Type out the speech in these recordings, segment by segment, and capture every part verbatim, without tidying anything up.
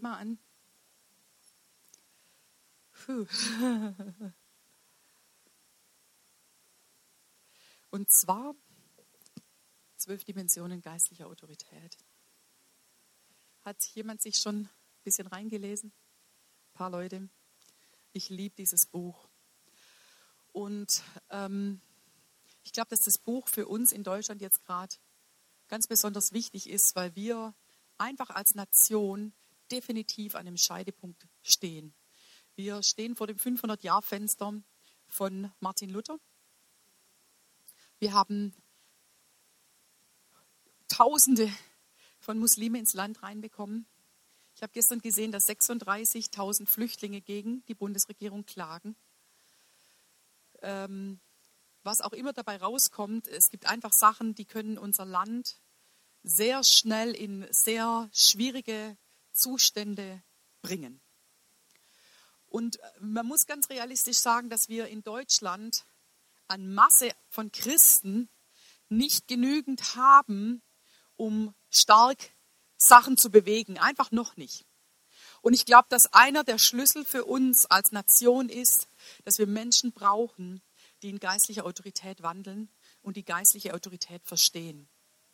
Thema an. Puh. Und zwar zwölf Dimensionen geistlicher Autorität. Hat jemand sich schon ein bisschen reingelesen? Ein paar Leute. Ich liebe dieses Buch. Und ähm, ich glaube, dass das Buch für uns in Deutschland jetzt gerade ganz besonders wichtig ist, weil wir einfach als Nation definitiv an einem Scheidepunkt stehen. Wir stehen vor dem fünfhundert-Jahr-Fenster von Martin Luther. Wir haben Tausende von Muslimen ins Land reinbekommen. Ich habe gestern gesehen, dass sechsunddreißigtausend Flüchtlinge gegen die Bundesregierung klagen. Ähm, was auch immer dabei rauskommt, es gibt einfach Sachen, die können unser Land sehr schnell in sehr schwierige Zustände bringen. Und man muss ganz realistisch sagen, dass wir in Deutschland an Masse von Christen nicht genügend haben, um stark Sachen zu bewegen. Einfach noch nicht. Und ich glaube, dass einer der Schlüssel für uns als Nation ist, dass wir Menschen brauchen, die in geistlicher Autorität wandeln und die geistliche Autorität verstehen.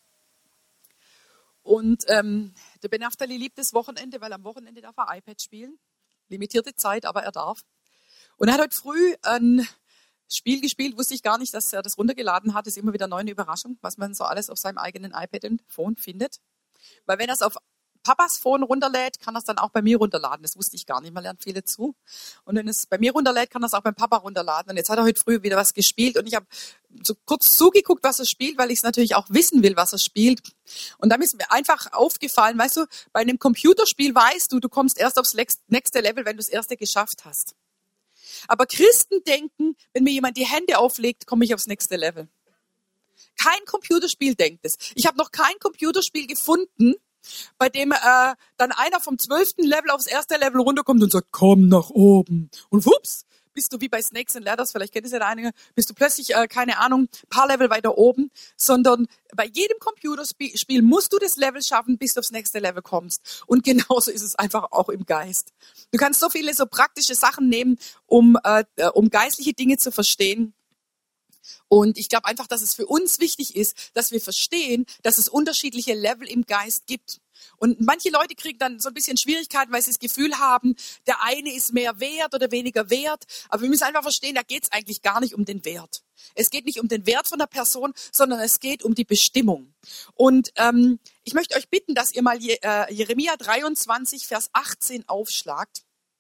Und ähm, der Ben Naftali liebt das Wochenende, weil am Wochenende darf er iPad spielen. Limitierte Zeit, aber er darf. Und er hat heute früh ein Spiel gespielt, wusste ich gar nicht, dass er das runtergeladen hat. Das ist immer wieder neu eine Überraschung, was man so alles auf seinem eigenen iPad und Phone findet. Weil wenn er es auf Papas Phone runterlädt, kann er es dann auch bei mir runterladen. Das wusste ich gar nicht, man lernt viele zu. Und wenn es bei mir runterlädt, kann er es auch beim Papa runterladen. Und jetzt hat er heute früh wieder was gespielt und ich habe so kurz zugeguckt, was er spielt, weil ich es natürlich auch wissen will, was er spielt. Und dann ist mir einfach aufgefallen, weißt du, bei einem Computerspiel weißt du, du kommst erst aufs nächste Level, wenn du das erste geschafft hast. Aber Christen denken, wenn mir jemand die Hände auflegt, komme ich aufs nächste Level. Kein Computerspiel denkt es. Ich habe noch kein Computerspiel gefunden, bei dem äh, dann einer vom zwölften Level aufs erste Level runterkommt und sagt, komm nach oben. Und wups, bist du wie bei Snakes and Ladders, vielleicht kennt es ja der einige, bist du plötzlich, äh, keine Ahnung, ein paar Level weiter oben. Sondern bei jedem Computerspiel musst du das Level schaffen, bis du aufs nächste Level kommst. Und genauso ist es einfach auch im Geist. Du kannst so viele so praktische Sachen nehmen, um, äh, um geistliche Dinge zu verstehen. Und ich glaube einfach, dass es für uns wichtig ist, dass wir verstehen, dass es unterschiedliche Level im Geist gibt. Und manche Leute kriegen dann so ein bisschen Schwierigkeiten, weil sie das Gefühl haben, der eine ist mehr wert oder weniger wert. Aber wir müssen einfach verstehen, da geht es eigentlich gar nicht um den Wert. Es geht nicht um den Wert von der Person, sondern es geht um die Bestimmung. Und ähm, ich möchte euch bitten, dass ihr mal Je- äh, Jeremia dreiundzwanzig, Vers achtzehn aufschlagt.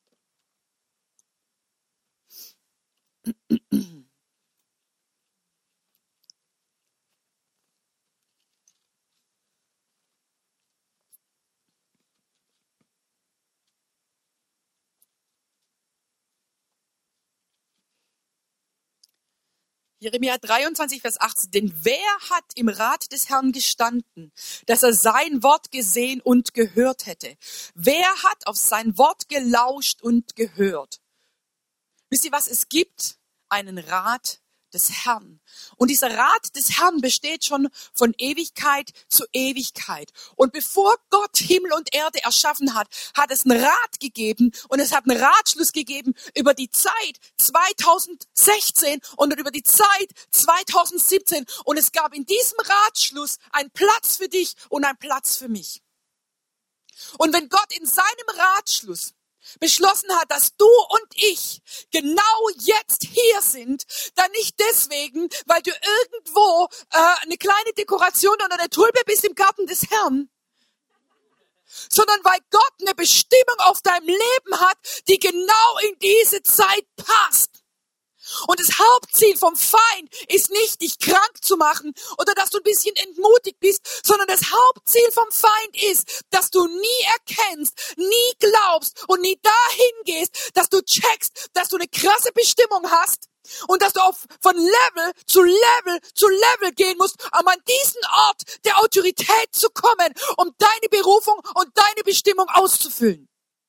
Jeremia dreiundzwanzig, Vers achtzehn. Denn wer hat im Rat des Herrn gestanden, dass er sein Wort gesehen und gehört hätte? Wer hat auf sein Wort gelauscht und gehört? Wisst ihr was? Es gibt einen Rat des Herrn. Und dieser Rat des Herrn besteht schon von Ewigkeit zu Ewigkeit. Und bevor Gott Himmel und Erde erschaffen hat, hat es einen Rat gegeben und es hat einen Ratschluss gegeben über die Zeit zweitausendsechzehn und über die Zeit zweitausendsiebzehn. Und es gab in diesem Ratschluss einen Platz für dich und einen Platz für mich. Und wenn Gott in seinem Ratschluss beschlossen hat, dass du und ich genau jetzt hier sind, dann nicht deswegen, weil du irgendwo äh, eine kleine Dekoration oder eine Tulpe bist im Garten des Herrn, sondern weil Gott eine Bestimmung auf deinem Leben hat, die genau in diese Zeit passt. Und das Hauptziel vom Feind ist nicht, dich krank zu machen oder dass du ein bisschen entmutigt bist, sondern das Hauptziel vom Feind ist, dass du nie erkennst, nie glaubst und nie dahin gehst, dass du checkst, dass du eine krasse Bestimmung hast und dass du auf, von Level zu Level zu Level gehen musst, um an diesen Ort der Autorität zu kommen, um deine Berufung und deine Bestimmung auszufüllen.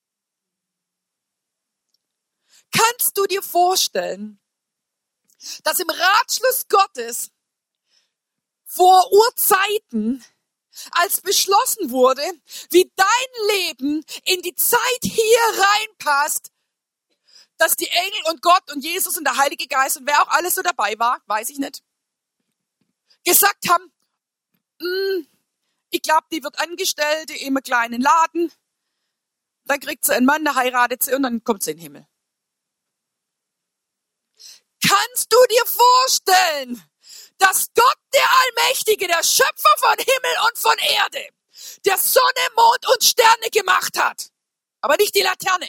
Kannst du dir vorstellen, dass im Ratschluss Gottes vor Urzeiten als beschlossen wurde, wie dein Leben in die Zeit hier reinpasst, dass die Engel und Gott und Jesus und der Heilige Geist und wer auch alles so dabei war, weiß ich nicht, gesagt haben, ich glaube, die wird Angestellte in einem kleinen Laden, dann kriegt sie einen Mann, der heiratet sie und dann kommt sie in den Himmel. Kannst du dir vorstellen, dass Gott, der Allmächtige, der Schöpfer von Himmel und von Erde, der Sonne, Mond und Sterne gemacht hat, aber nicht die Laterne,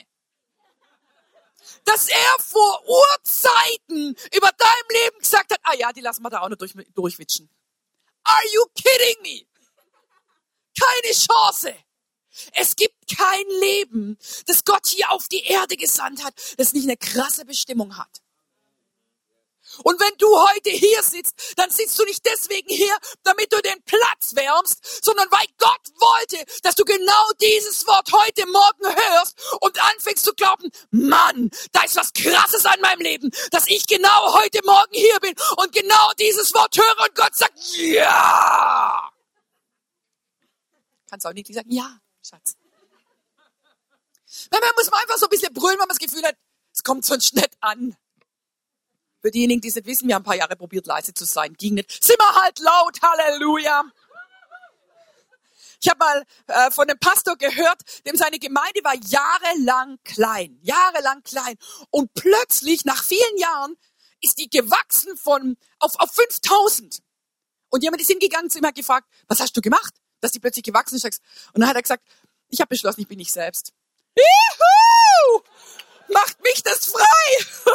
dass er vor Urzeiten über deinem Leben gesagt hat, ah ja, die lassen wir da auch noch durch, durchwitschen. Are you kidding me? Keine Chance. Es gibt kein Leben, das Gott hier auf die Erde gesandt hat, das nicht eine krasse Bestimmung hat. Und wenn du heute hier sitzt, dann sitzt du nicht deswegen hier, damit du den Platz wärmst, sondern weil Gott wollte, dass du genau dieses Wort heute Morgen hörst und anfängst zu glauben, Mann, da ist was Krasses an meinem Leben, dass ich genau heute Morgen hier bin und genau dieses Wort höre und Gott sagt, ja. Kannst auch nicht sagen, ja, Schatz. Manchmal muss man einfach so ein bisschen brüllen, wenn man das Gefühl hat, es kommt sonst nicht an. Für diejenigen, die es nicht wissen, wir haben ein paar Jahre probiert, leise zu sein. Ging nicht. Sind wir halt laut. Halleluja. Ich habe mal äh, von einem Pastor gehört, dem seine Gemeinde war jahrelang klein. Jahrelang klein. Und plötzlich, nach vielen Jahren, ist die gewachsen von auf, auf fünftausend. Und jemand ist hingegangen zu ihm und hat gefragt, was hast du gemacht, dass die plötzlich gewachsen ist? Und dann hat er gesagt, ich habe beschlossen, ich bin ich selbst. Juhu! Macht mich das frei!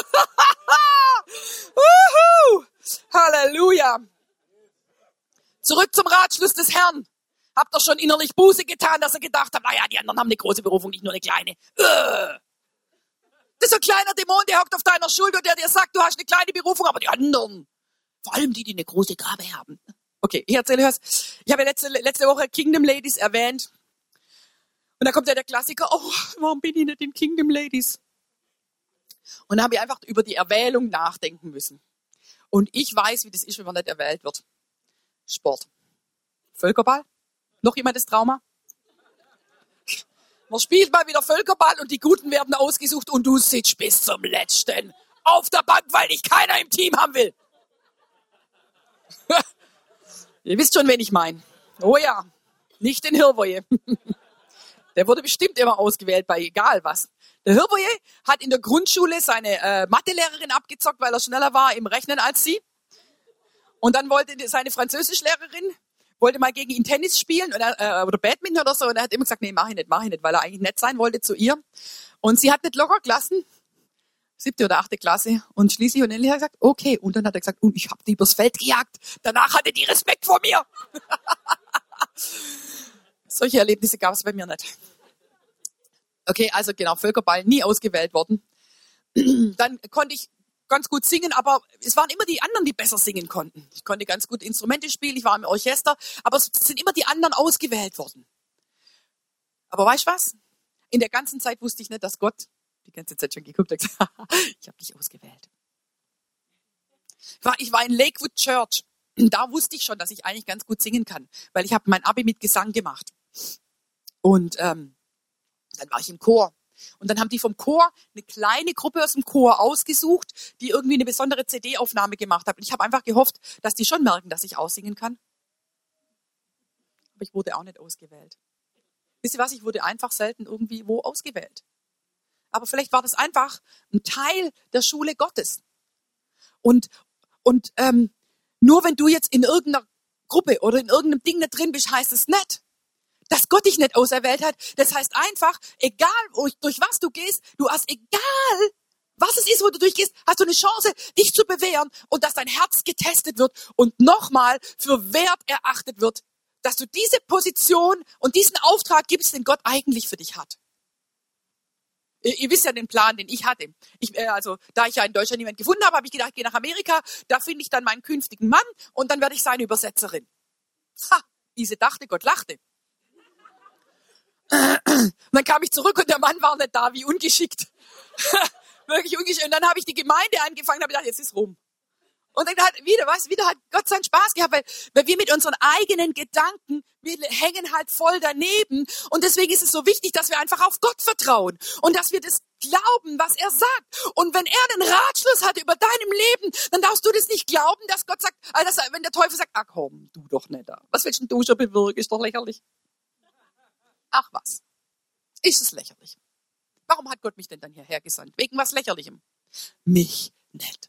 Uhu! Halleluja! Zurück zum Ratschluss des Herrn. Habt ihr schon innerlich Buße getan, dass er gedacht hat, naja, die anderen haben eine große Berufung, nicht nur eine kleine. Das ist ein kleiner Dämon, der hockt auf deiner Schulter und der dir sagt, du hast eine kleine Berufung, aber die anderen, vor allem die, die eine große Gabe haben. Okay, ich erzähle was. Ich habe ja letzte, letzte Woche Kingdom Ladies erwähnt. Und da kommt ja der Klassiker, oh, warum bin ich nicht in Kingdom Ladies? Und da habe ich einfach über die Erwählung nachdenken müssen. Und ich weiß, wie das ist, wenn man nicht erwählt wird. Sport. Völkerball? Noch jemand das Trauma? Man spielt mal wieder Völkerball und die Guten werden ausgesucht und du sitzt bis zum Letzten auf der Bank, weil dich keiner im Team haben will. Ihr wisst schon, wen ich meine. Oh ja, nicht den Hirwoje. Der wurde bestimmt immer ausgewählt bei egal was. Der Hirwoje hat in der Grundschule seine äh, Mathelehrerin abgezockt, weil er schneller war im Rechnen als sie. Und dann wollte die, seine Französischlehrerin wollte mal gegen ihn Tennis spielen oder, äh, oder Badminton oder so. Und er hat immer gesagt, nee, mach ich nicht, mach ich nicht, weil er eigentlich nett sein wollte zu ihr. Und sie hat nicht locker gelassen, siebte oder achte Klasse. Und schließlich und endlich hat er gesagt, okay. Und dann hat er gesagt, und ich habe die übers Feld gejagt. Danach hatte die Respekt vor mir. Solche Erlebnisse gab es bei mir nicht. Okay, also genau, Völkerball, nie ausgewählt worden. Dann konnte ich ganz gut singen, aber es waren immer die anderen, die besser singen konnten. Ich konnte ganz gut Instrumente spielen, ich war im Orchester, aber es sind immer die anderen ausgewählt worden. Aber weißt du was? In der ganzen Zeit wusste ich nicht, dass Gott die ganze Zeit schon geguckt hat, ich habe dich ausgewählt. Ich war, ich war in Lakewood Church. Da wusste ich schon, dass ich eigentlich ganz gut singen kann, weil ich habe mein Abi mit Gesang gemacht. Und ähm, dann war ich im Chor. Und dann haben die vom Chor eine kleine Gruppe aus dem Chor ausgesucht, die irgendwie eine besondere C D-Aufnahme gemacht hat. Und ich habe einfach gehofft, dass die schon merken, dass ich aussingen kann. Aber ich wurde auch nicht ausgewählt. Wisst ihr was? Ich wurde einfach selten irgendwie wo ausgewählt. Aber vielleicht war das einfach ein Teil der Schule Gottes. Und, und ähm, nur wenn du jetzt in irgendeiner Gruppe oder in irgendeinem Ding nicht drin bist, heißt es nicht, dass Gott dich nicht auserwählt hat. Das heißt einfach, egal durch was du gehst, du hast, egal was es ist, wo du durchgehst, hast du eine Chance, dich zu bewähren und dass dein Herz getestet wird und nochmal für wert erachtet wird, dass du diese Position und diesen Auftrag gibst, den Gott eigentlich für dich hat. Ihr, ihr wisst ja den Plan, den ich hatte. Ich, äh, also, da ich ja in Deutschland niemanden gefunden habe, habe ich gedacht, ich gehe nach Amerika, da finde ich dann meinen künftigen Mann und dann werde ich seine Übersetzerin. Ha, diese dachte, Gott lachte. Und dann kam ich zurück und der Mann war nicht da, wie ungeschickt. Wirklich ungeschickt. Und dann habe ich die Gemeinde angefangen und habe gedacht, jetzt ist rum. Und dann hat wieder, was, wieder hat Gott seinen Spaß gehabt, weil, weil wir mit unseren eigenen Gedanken, wir hängen halt voll daneben. Und deswegen ist es so wichtig, dass wir einfach auf Gott vertrauen. Und dass wir das glauben, was er sagt. Und wenn er einen Ratschluss hat über deinem Leben, dann darfst du das nicht glauben, dass Gott sagt, also wenn der Teufel sagt, ach komm, du doch nicht da. Was willst denn du schon bewirken? Ist doch lächerlich. Ach was. Ist es lächerlich. Warum hat Gott mich denn dann hierher gesandt? Wegen was Lächerlichem? Mich nicht.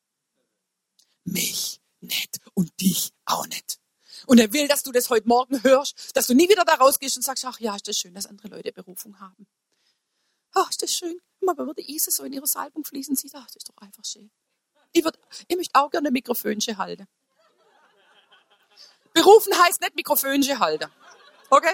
Mich nicht und dich auch nicht. Und er will, dass du das heute Morgen hörst, dass du nie wieder da rausgehst und sagst, ach ja, ist das schön, dass andere Leute Berufung haben. Ach, ist das schön. Guck mal, wenn die Ise so in ihrer Salbung fließen sieht, ach, das ist doch einfach schön. Ich, würd, ich möchte auch gerne Mikrofönchen halten. Berufen heißt nicht Mikrofönchen halten. Okay?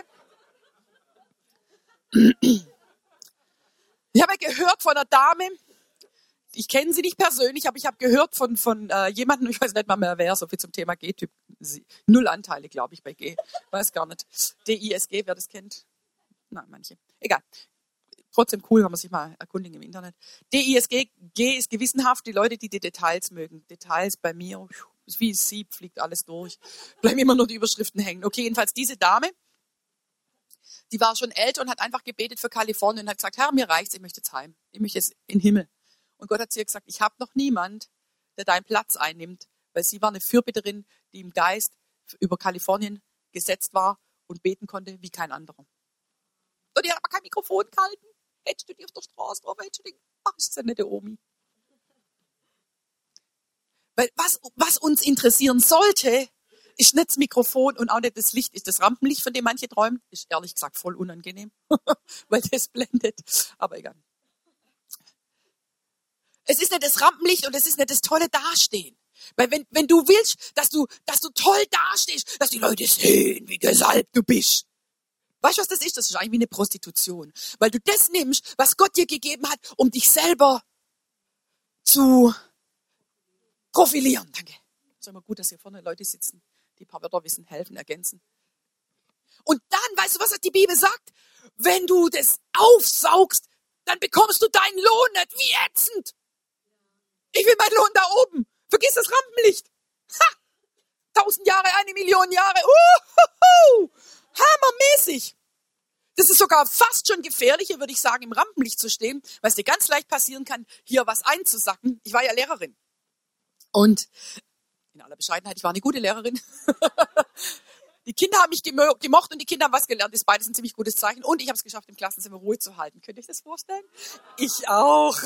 Ich habe gehört von einer Dame, ich kenne sie nicht persönlich, aber ich habe gehört von, von äh, jemandem, ich weiß nicht mal mehr wer, so viel zum Thema G-Typ. Null Anteile, glaube ich, bei G. Weiß gar nicht. D I S G, wer das kennt? Nein, manche. Egal. Trotzdem cool, wenn man sich mal erkundigen im Internet. D I S G, G ist gewissenhaft, die Leute, die die Details mögen. Details bei mir, wie ein Sieb, fliegt alles durch. Bleiben immer nur die Überschriften hängen. Okay, jedenfalls diese Dame, die war schon älter und hat einfach gebetet für Kalifornien und hat gesagt, Herr, mir reicht's, ich möchte jetzt heim. Ich möchte jetzt in den Himmel. Und Gott hat zu ihr gesagt, ich habe noch niemand, der deinen Platz einnimmt, weil sie war eine Fürbitterin, die im Geist über Kalifornien gesetzt war und beten konnte wie kein anderer. Und die hat aber kein Mikrofon gehalten. Hättest du die auf der Straße drauf, hättest du die, ach, ist ja nicht der Omi. Weil was, was uns interessieren sollte, ist nicht das Mikrofon und auch nicht das Licht. Ist das Rampenlicht, von dem manche träumen? Ist ehrlich gesagt voll unangenehm, weil das blendet. Aber egal. Es ist nicht das Rampenlicht und es ist nicht das tolle Dastehen. Weil wenn, wenn du willst, dass du, dass du toll dastehst, dass die Leute sehen, wie gesalbt du bist. Weißt du, was das ist? Das ist eigentlich wie eine Prostitution. Weil du das nimmst, was Gott dir gegeben hat, um dich selber zu profilieren. Danke. Ist immer gut, dass hier vorne Leute sitzen, die ein paar Wörter wissen, helfen, ergänzen. Und dann, weißt du, was die Bibel sagt? Wenn du das aufsaugst, dann bekommst du deinen Lohn nicht. Wie ätzend. Ich will meinen Lohn da oben. Vergiss das Rampenlicht. Ha! Tausend Jahre, eine Million Jahre. Uhuhu! Hammermäßig. Das ist sogar fast schon gefährlicher, würde ich sagen, im Rampenlicht zu stehen, weil es dir ganz leicht passieren kann, hier was einzusacken. Ich war ja Lehrerin. Und in aller Bescheidenheit, ich war eine gute Lehrerin. Die Kinder haben mich gemo- gemocht und die Kinder haben was gelernt. Das ist beides ein ziemlich gutes Zeichen. Und ich habe es geschafft, im Klassenzimmer Ruhe zu halten. Könnt ihr euch das vorstellen? Ich auch.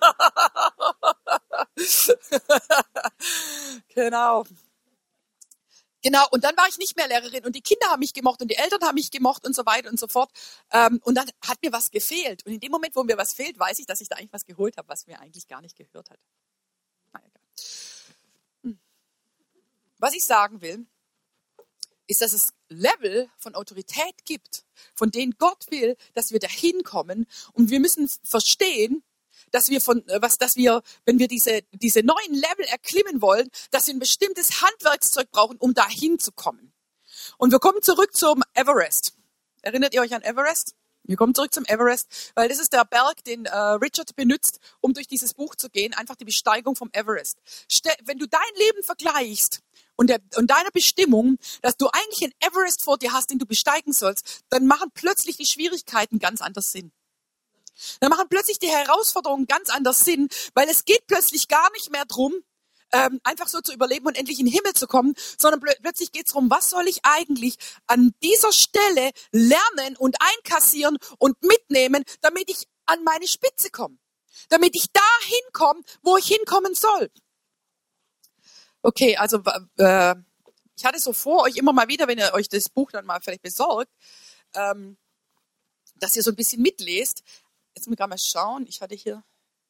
Genau. Genau, und dann war ich nicht mehr Lehrerin und die Kinder haben mich gemocht und die Eltern haben mich gemocht und so weiter und so fort. Und dann hat mir was gefehlt. Und in dem Moment, wo mir was fehlt, weiß ich, dass ich da eigentlich was geholt habe, was mir eigentlich gar nicht gehört hat. Na, egal. Was ich sagen will, ist, dass es Level von Autorität gibt, von denen Gott will, dass wir dahin kommen. Und wir müssen verstehen, dass wir von was, dass wir, wenn wir diese diese neuen Level erklimmen wollen, dass wir ein bestimmtes Handwerkszeug brauchen, um dahin zu kommen. Und wir kommen zurück zum Everest. Erinnert ihr euch an Everest? Wir kommen zurück zum Everest, weil das ist der Berg, den äh, Richard benutzt, um durch dieses Buch zu gehen, einfach die Besteigung vom Everest. Ste- wenn du dein Leben vergleichst und, der, und deiner Bestimmung, dass du eigentlich einen Everest vor dir hast, den du besteigen sollst, dann machen plötzlich die Schwierigkeiten ganz anders Sinn. Dann machen plötzlich die Herausforderungen ganz anders Sinn, weil es geht plötzlich gar nicht mehr drum, ähm, einfach so zu überleben und endlich in den Himmel zu kommen, sondern plö- plötzlich geht es darum, was soll ich eigentlich an dieser Stelle lernen und einkassieren und mitnehmen, damit ich an meine Spitze komme, damit ich da hinkomme, wo ich hinkommen soll. Okay, also äh, ich hatte so vor, euch immer mal wieder, wenn ihr euch das Buch dann mal vielleicht besorgt, ähm, dass ihr so ein bisschen mitlest. Jetzt muss ich gerade mal schauen, ich hatte hier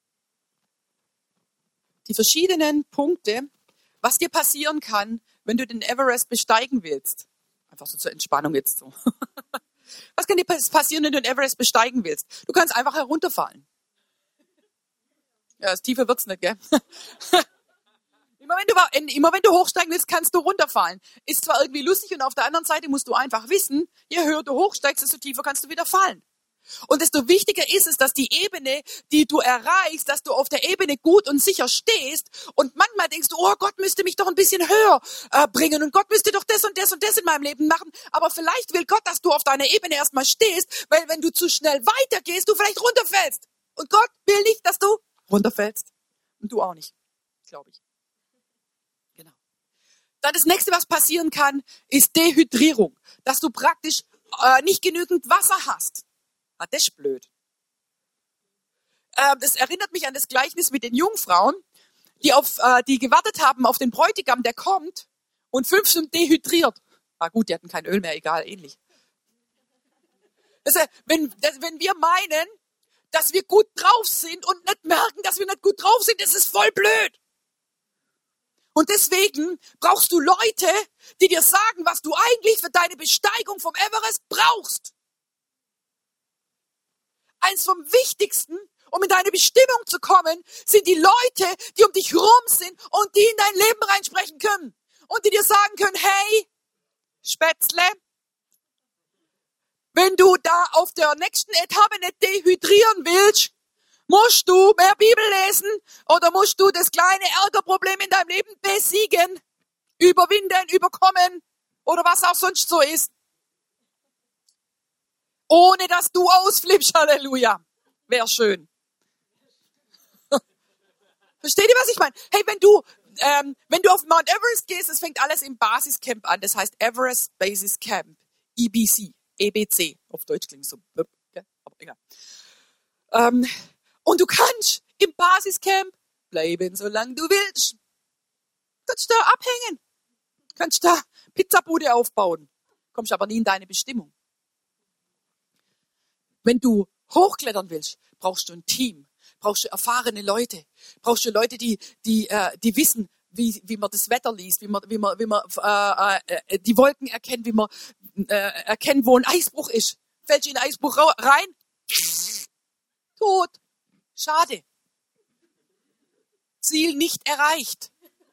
die verschiedenen Punkte, was dir passieren kann, wenn du den Everest besteigen willst. Einfach so zur Entspannung jetzt so. Was kann dir passieren, wenn du den Everest besteigen willst? Du kannst einfach herunterfallen. Ja, das tiefer wird's nicht, gell? Immer wenn, du, immer wenn du hochsteigen willst, kannst du runterfallen. Ist zwar irgendwie lustig und auf der anderen Seite musst du einfach wissen, je höher du hochsteigst, desto tiefer kannst du wieder fallen. Und desto wichtiger ist es, dass die Ebene, die du erreichst, dass du auf der Ebene gut und sicher stehst. Und manchmal denkst du, oh, Gott müsste mich doch ein bisschen höher äh, bringen und Gott müsste doch das und das und das in meinem Leben machen. Aber vielleicht will Gott, dass du auf deiner Ebene erstmal stehst, weil wenn du zu schnell weitergehst, du vielleicht runterfällst. Und Gott will nicht, dass du runterfällst. Und du auch nicht, glaube ich. Genau. Dann das nächste, was passieren kann, ist Dehydrierung. Dass du praktisch äh, nicht genügend Wasser hast. Ah, das ist blöd. Äh, das erinnert mich an das Gleichnis mit den Jungfrauen, die, auf, äh, die gewartet haben auf den Bräutigam, der kommt und fünf sind dehydriert. Ah gut, die hatten kein Öl mehr, egal, ähnlich. Das, äh, wenn, das, wenn wir meinen, dass wir gut drauf sind und nicht merken, dass wir nicht gut drauf sind, das ist voll blöd. Und deswegen brauchst du Leute, die dir sagen, was du eigentlich für deine Besteigung vom Everest brauchst. Eins vom Wichtigsten, um in deine Bestimmung zu kommen, sind die Leute, die um dich rum sind und die in dein Leben reinsprechen können. Und die dir sagen können, hey, Spätzle, wenn du da auf der nächsten Etappe nicht dehydrieren willst, musst du mehr Bibel lesen oder musst du das kleine Ärgerproblem in deinem Leben besiegen, überwinden, überkommen oder was auch sonst so ist. Ohne dass du ausflippst, Halleluja. Wäre schön. Versteht ihr, was ich meine? Hey, wenn du, ähm, wenn du auf Mount Everest gehst, es fängt alles im Basiscamp an. Das heißt Everest Basis Camp. E B C. E B C. Auf Deutsch klingt so. Okay? Aber egal. Ähm, Und du kannst im Basiscamp bleiben, solange du willst. Kannst da abhängen. Kannst da Pizzabude aufbauen. Kommst aber nie in deine Bestimmung. Wenn du hochklettern willst, brauchst du ein Team. Brauchst du erfahrene Leute. Brauchst du Leute, die, die, äh, die wissen, wie, wie man das Wetter liest, wie man, wie man, wie man äh, äh, die Wolken erkennt, wie man äh, erkennt, wo ein Eisbruch ist. Fällst du in den Eisbruch rein? Tot. Schade. Ziel nicht erreicht.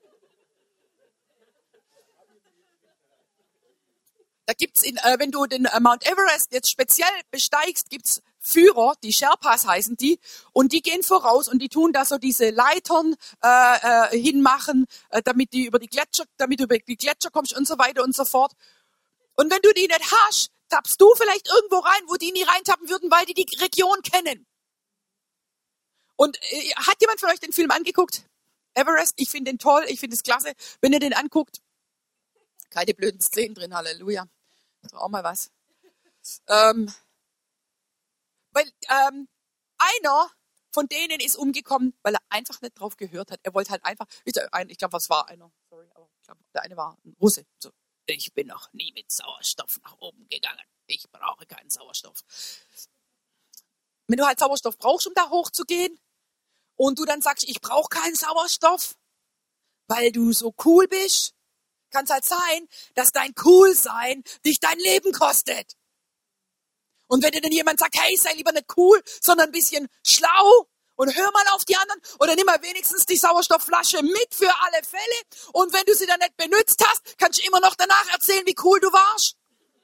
Da gibt's in, äh, wenn du den äh, Mount Everest jetzt speziell besteigst, gibt's Führer, die Sherpas heißen die, und die gehen voraus und die tun da so diese Leitern äh, äh, hinmachen, äh, damit die über die Gletscher, damit du über die Gletscher kommst und so weiter und so fort. Und wenn du die nicht hast, tappst du vielleicht irgendwo rein, wo die nie reintappen würden, weil die die Region kennen. Und äh, hat jemand von euch den Film angeguckt? Everest, ich finde den toll, ich finde es klasse. Wenn ihr den anguckt, keine blöden Szenen drin, Halleluja. Das war auch mal was. Ähm, weil ähm, einer von denen ist umgekommen, weil er einfach nicht drauf gehört hat. Er wollte halt einfach, ich, ich glaube, was war einer? Sorry, aber ich glaube, der eine war ein Russe. So, ich bin noch nie mit Sauerstoff nach oben gegangen. Ich brauche keinen Sauerstoff. Wenn du halt Sauerstoff brauchst, um da hochzugehen, und du dann sagst, ich brauche keinen Sauerstoff, weil du so cool bist, kann es halt sein, dass dein Coolsein dich dein Leben kostet. Und wenn dir dann jemand sagt, hey, sei lieber nicht cool, sondern ein bisschen schlau und hör mal auf die anderen oder nimm mal wenigstens die Sauerstoffflasche mit für alle Fälle und wenn du sie dann nicht benutzt hast, kannst du immer noch danach erzählen, wie cool du warst.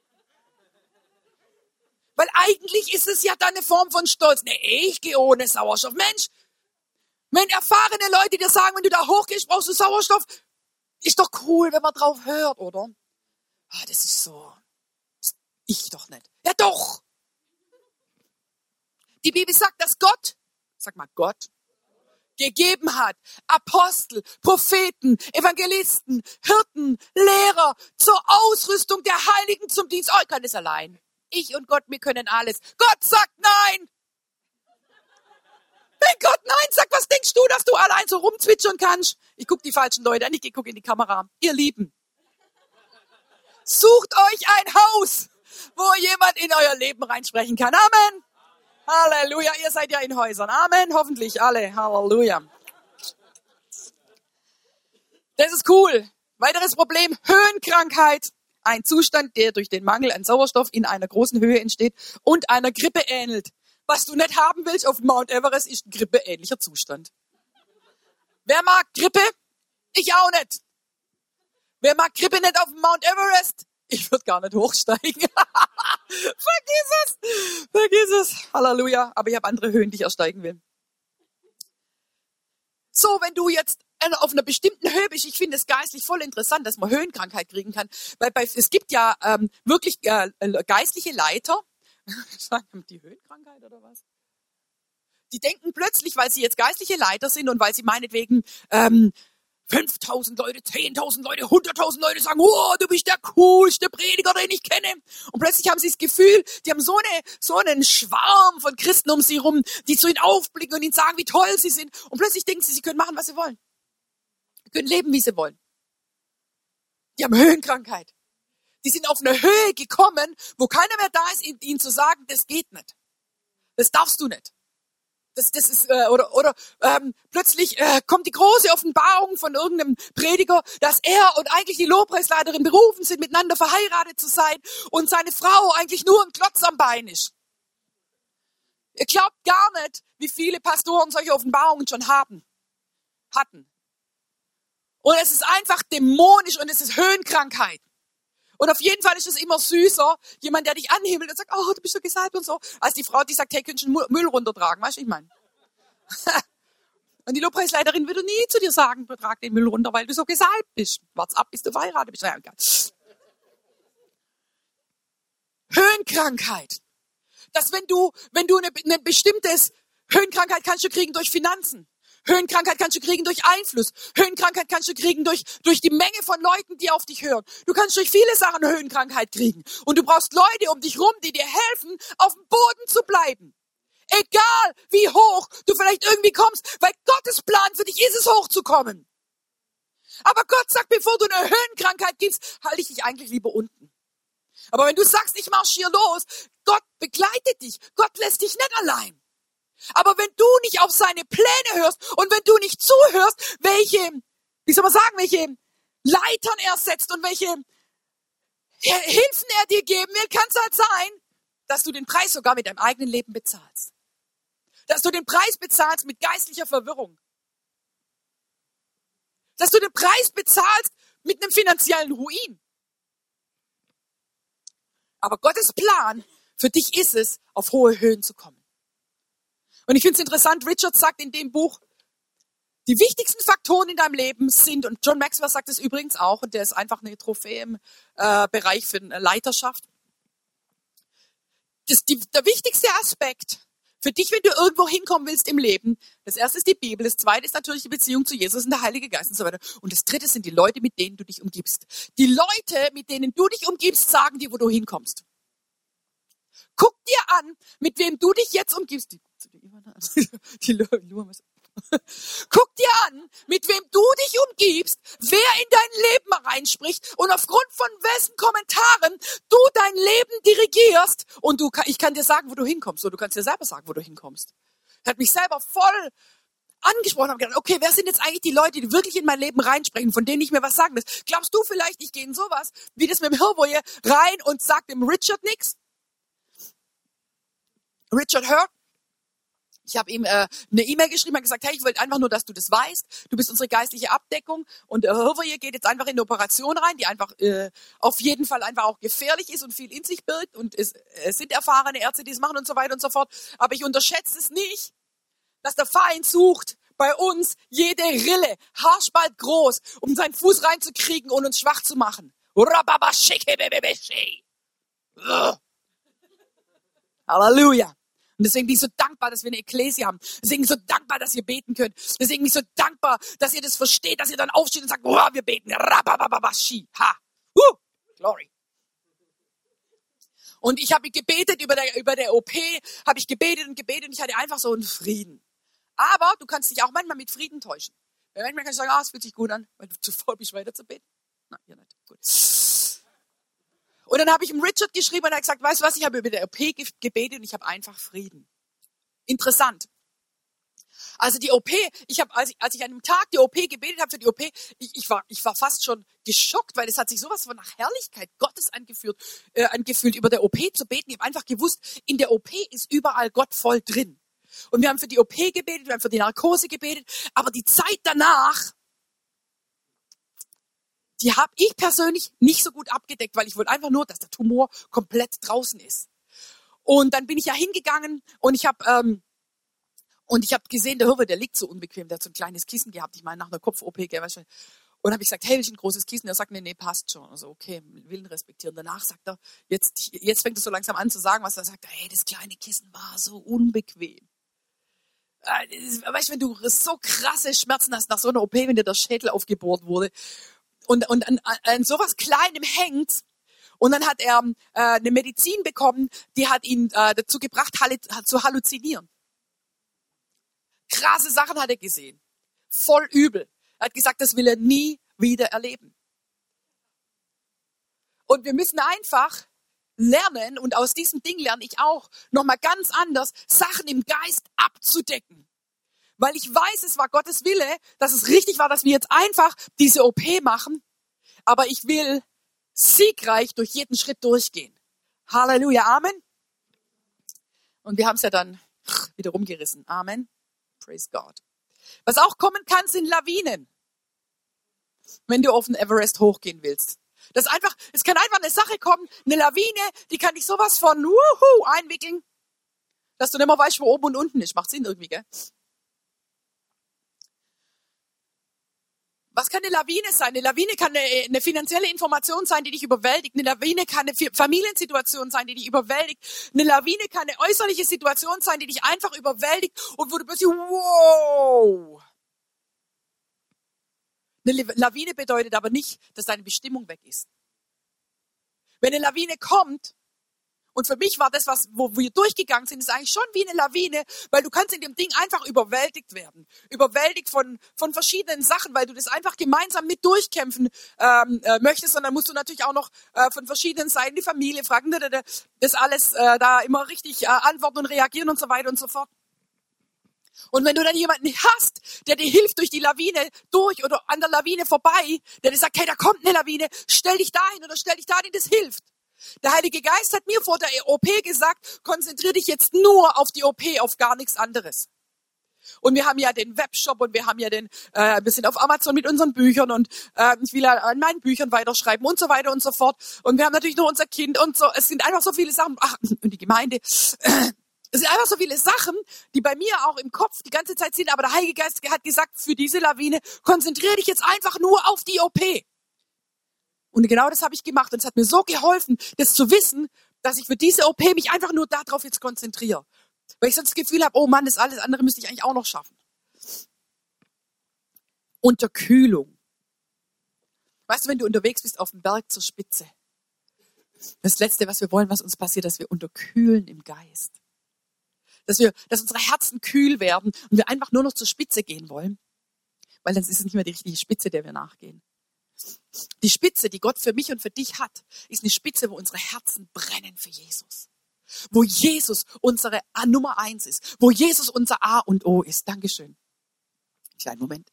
Weil eigentlich ist es ja dann eine Form von Stolz. Nee, ich gehe ohne Sauerstoff. Mensch, wenn erfahrene Leute dir sagen, wenn du da hochgehst, brauchst du Sauerstoff, ist doch cool, wenn man drauf hört, oder? Ah, das ist so. Das ich doch nicht. Ja doch. Die Bibel sagt, dass Gott, sag mal Gott, gegeben hat, Apostel, Propheten, Evangelisten, Hirten, Lehrer zur Ausrüstung der Heiligen zum Dienst. Oh, ich kann das allein. Ich und Gott, wir können alles. Gott sagt nein. Wenn Gott nein sagt, was denkst du, dass du allein so rumzwitschern kannst? Ich gucke die falschen Leute an, ich gucke in die Kamera. Ihr Lieben, sucht euch ein Haus, wo jemand in euer Leben reinsprechen kann. Amen. Halleluja, ihr seid ja in Häusern. Amen, hoffentlich alle. Halleluja. Das ist cool. Weiteres Problem, Höhenkrankheit. Ein Zustand, der durch den Mangel an Sauerstoff in einer großen Höhe entsteht und einer Grippe ähnelt. Was du nicht haben willst auf Mount Everest, ist ein grippeähnlicher Zustand. Wer mag Grippe? Ich auch nicht. Wer mag Grippe nicht auf Mount Everest? Ich würde gar nicht hochsteigen. Vergiss es. Vergiss es. Halleluja. Aber ich habe andere Höhen, die ich ersteigen will. So, wenn du jetzt auf einer bestimmten Höhe bist, ich finde es geistlich voll interessant, dass man Höhenkrankheit kriegen kann. Weil bei, es gibt ja ähm, wirklich äh, geistliche Leiter. Sagen die Höhenkrankheit oder was? Die denken plötzlich, weil sie jetzt geistliche Leiter sind und weil sie meinetwegen ähm, fünftausend Leute, zehntausend Leute, hunderttausend Leute sagen, oh, du bist der coolste Prediger, den ich kenne. Und plötzlich haben sie das Gefühl, die haben so, eine, so einen Schwarm von Christen um sie rum, die zu ihnen aufblicken und ihnen sagen, wie toll sie sind. Und plötzlich denken sie, sie können machen, was sie wollen. Sie können leben, wie sie wollen. Die haben Höhenkrankheit. Die sind auf eine Höhe gekommen, wo keiner mehr da ist, ihnen zu sagen, das geht nicht. Das darfst du nicht. Das, das ist, äh, oder, oder ähm, plötzlich äh, kommt die große Offenbarung von irgendeinem Prediger, dass er und eigentlich die Lobpreisleiterin berufen sind, miteinander verheiratet zu sein und seine Frau eigentlich nur ein Klotz am Bein ist. Ihr glaubt gar nicht, wie viele Pastoren solche Offenbarungen schon haben, hatten. Und es ist einfach dämonisch und es ist Höhenkrankheit. Und auf jeden Fall ist es immer süßer, jemand, der dich anhimmelt und sagt, oh, du bist so gesalbt und so, als die Frau, die sagt, hey, könntest du den Müll runtertragen, weißt du, ich meine. Und die Lobpreisleiterin würde nie zu dir sagen, trag den Müll runter, weil du so gesalbt bist. Wart's ab, bis du verheiratet bist. Ja, egal. Höhenkrankheit. Dass wenn du, wenn du eine, eine bestimmtes Höhenkrankheit kannst du kriegen durch Finanzen. Höhenkrankheit kannst du kriegen durch Einfluss. Höhenkrankheit kannst du kriegen durch, durch die Menge von Leuten, die auf dich hören. Du kannst durch viele Sachen Höhenkrankheit kriegen. Und du brauchst Leute um dich rum, die dir helfen, auf dem Boden zu bleiben. Egal wie hoch du vielleicht irgendwie kommst, weil Gottes Plan für dich ist es, hochzukommen. Aber Gott sagt, bevor du eine Höhenkrankheit gibst, halte ich dich eigentlich lieber unten. Aber wenn du sagst, ich marschiere los, Gott begleitet dich. Gott lässt dich nicht allein. Aber wenn du nicht auf seine Pläne hörst und wenn du nicht zuhörst, welche, wie soll man sagen, welche Leitern er setzt und welche Hilfen er dir geben will, kann es halt sein, dass du den Preis sogar mit deinem eigenen Leben bezahlst. Dass du den Preis bezahlst mit geistlicher Verwirrung. Dass du den Preis bezahlst mit einem finanziellen Ruin. Aber Gottes Plan für dich ist es, auf hohe Höhen zu kommen. Und ich finde es interessant, Richard sagt in dem Buch, die wichtigsten Faktoren in deinem Leben sind, und John Maxwell sagt es übrigens auch, und der ist einfach eine Trophäe im äh, Bereich für eine Leiterschaft. Das, die, der wichtigste Aspekt für dich, wenn du irgendwo hinkommen willst im Leben, das erste ist die Bibel, das zweite ist natürlich die Beziehung zu Jesus und der Heilige Geist und so weiter. Und das dritte sind die Leute, mit denen du dich umgibst. Die Leute, mit denen du dich umgibst, sagen dir, wo du hinkommst. Guck dir an, mit wem du dich jetzt umgibst. Die, die, die, Guck dir an, mit wem du dich umgibst, wer in dein Leben reinspricht und aufgrund von wessen Kommentaren du dein Leben dirigierst. Und du, ich kann dir sagen, wo du hinkommst. Oder du kannst dir selber sagen, wo du hinkommst. Ich habe mich selber voll angesprochen und habe gedacht, okay, wer sind jetzt eigentlich die Leute, die wirklich in mein Leben reinsprechen, von denen ich mir was sagen will? Glaubst du vielleicht, ich gehe in sowas wie das mit dem Hirwoje rein und sag dem Richard nichts? Richard hört. Ich habe ihm äh, eine E-Mail geschrieben und gesagt, hey, ich wollte einfach nur, dass du das weißt. Du bist unsere geistliche Abdeckung und der Hirwoje geht jetzt einfach in eine Operation rein, die einfach äh, auf jeden Fall einfach auch gefährlich ist und viel in sich birgt und es, es sind erfahrene Ärzte, die es machen und so weiter und so fort. Aber ich unterschätze es nicht, dass der Feind sucht, bei uns jede Rille, Haarspalt groß, um seinen Fuß reinzukriegen und uns schwach zu machen. Halleluja. Und deswegen bin ich so dankbar, dass wir eine Ekklesia haben. Deswegen bin ich so dankbar, dass ihr beten könnt. Deswegen bin ich so dankbar, dass ihr das versteht, dass ihr dann aufsteht und sagt, oh, wir beten. Ha. Uh, Glory. Und ich habe gebetet über der, über der O P, habe ich gebetet und gebetet und ich hatte einfach so einen Frieden. Aber du kannst dich auch manchmal mit Frieden täuschen. Weil manchmal kannst du sagen, ah, es fühlt sich gut an, weil du zu faul bist, weiter zu beten. Nein, hier nicht. Gut. Und dann habe ich ihm Richard geschrieben und er hat gesagt, weißt du was, ich habe über der O P gebetet und ich habe einfach Frieden. Interessant. Also die O P, ich habe, als ich, als ich an einem Tag die O P gebetet habe für die O P, ich, ich, war, ich war fast schon geschockt, weil es hat sich sowas von nach Herrlichkeit Gottes angeführt, äh, angefühlt, über der O P zu beten. Ich habe einfach gewusst, in der O P ist überall Gott voll drin. Und wir haben für die O P gebetet, wir haben für die Narkose gebetet, aber die Zeit danach, die habe ich persönlich nicht so gut abgedeckt, weil ich wollte einfach nur, dass der Tumor komplett draußen ist. Und dann bin ich ja hingegangen und ich habe ähm, und ich habe gesehen, der Hirwe, der liegt so unbequem, der hat so ein kleines Kissen gehabt, ich meine nach einer Kopf-O P, gell, weißt du. Und habe ich gesagt, hey, will ich ein großes Kissen? Er sagt, nee, nee, passt schon. Also okay, Willen respektieren. Danach sagt er, jetzt, jetzt fängt er so langsam an zu sagen, was er sagt. Hey, das kleine Kissen war so unbequem. Weißt du, wenn du so krasse Schmerzen hast nach so einer O P, wenn dir der Schädel aufgebohrt wurde und, und an, an sowas Kleinem hängt, und dann hat er äh, eine Medizin bekommen, die hat ihn äh, dazu gebracht, halli- zu halluzinieren. Krasse Sachen hat er gesehen. Voll übel. Er hat gesagt, das will er nie wieder erleben. Und wir müssen einfach lernen, und aus diesem Ding lerne ich auch, nochmal ganz anders, Sachen im Geist abzudecken. Weil ich weiß, es war Gottes Wille, dass es richtig war, dass wir jetzt einfach diese O P machen. Aber ich will siegreich durch jeden Schritt durchgehen. Halleluja, Amen. Und wir haben es ja dann wieder rumgerissen. Amen. Praise God. Was auch kommen kann, sind Lawinen. Wenn du auf den Everest hochgehen willst. Das einfach, es kann einfach eine Sache kommen, eine Lawine, die kann dich sowas von wuhu, einwickeln, dass du nicht mehr weißt, wo oben und unten ist. Macht Sinn irgendwie, gell? Was kann eine Lawine sein? Eine Lawine kann eine, eine finanzielle Information sein, die dich überwältigt. Eine Lawine kann eine Familiensituation sein, die dich überwältigt. Eine Lawine kann eine äußerliche Situation sein, die dich einfach überwältigt und wo du plötzlich, wow. Eine Lawine bedeutet aber nicht, dass deine Bestimmung weg ist. Wenn eine Lawine kommt, und für mich war das, was, wo wir durchgegangen sind, ist eigentlich schon wie eine Lawine, weil du kannst in dem Ding einfach überwältigt werden. Überwältigt von, von verschiedenen Sachen, weil du das einfach gemeinsam mit durchkämpfen ähm, äh, möchtest. Und dann musst du natürlich auch noch äh, von verschiedenen Seiten die Familie fragen, das alles äh, da immer richtig äh, antworten und reagieren und so weiter und so fort. Und wenn du dann jemanden hast, der dir hilft durch die Lawine durch oder an der Lawine vorbei, der dir sagt, hey, da kommt eine Lawine, stell dich dahin oder stell dich dahin, das hilft. Der Heilige Geist hat mir vor der O P gesagt, konzentriere dich jetzt nur auf die O P, auf gar nichts anderes. Und wir haben ja den Webshop und wir haben ja den, äh, wir sind auf Amazon mit unseren Büchern und äh, ich will an meinen Büchern weiterschreiben und so weiter und so fort. Und wir haben natürlich noch unser Kind und so. Es sind einfach so viele Sachen. Ach, und die Gemeinde. Es sind einfach so viele Sachen, die bei mir auch im Kopf die ganze Zeit sind. Aber der Heilige Geist hat gesagt, für diese Lawine konzentriere dich jetzt einfach nur auf die O P. Und genau das habe ich gemacht. Und es hat mir so geholfen, das zu wissen, dass ich für diese O P mich einfach nur darauf jetzt konzentriere. Weil ich sonst das Gefühl habe, oh Mann, das alles andere müsste ich eigentlich auch noch schaffen. Unterkühlung. Weißt du, wenn du unterwegs bist auf dem Berg zur Spitze, das Letzte, was wir wollen, was uns passiert, dass wir unterkühlen im Geist. Dass wir, dass unsere Herzen kühl werden und wir einfach nur noch zur Spitze gehen wollen. Weil dann ist es nicht mehr die richtige Spitze, der wir nachgehen. Die Spitze, die Gott für mich und für dich hat, ist eine Spitze, wo unsere Herzen brennen für Jesus. Wo Jesus unsere A Nummer eins ist. Wo Jesus unser A und O ist. Dankeschön. Kleinen Moment.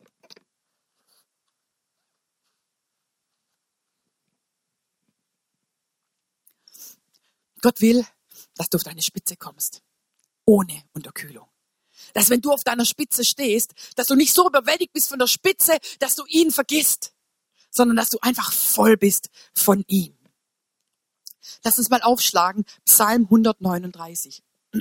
Gott will, dass du auf deine Spitze kommst. Ohne Unterkühlung. Dass wenn du auf deiner Spitze stehst, dass du nicht so überwältigt bist von der Spitze, dass du ihn vergisst. Sondern dass du einfach voll bist von ihm. Lass uns mal aufschlagen, Psalm hundertneununddreißig.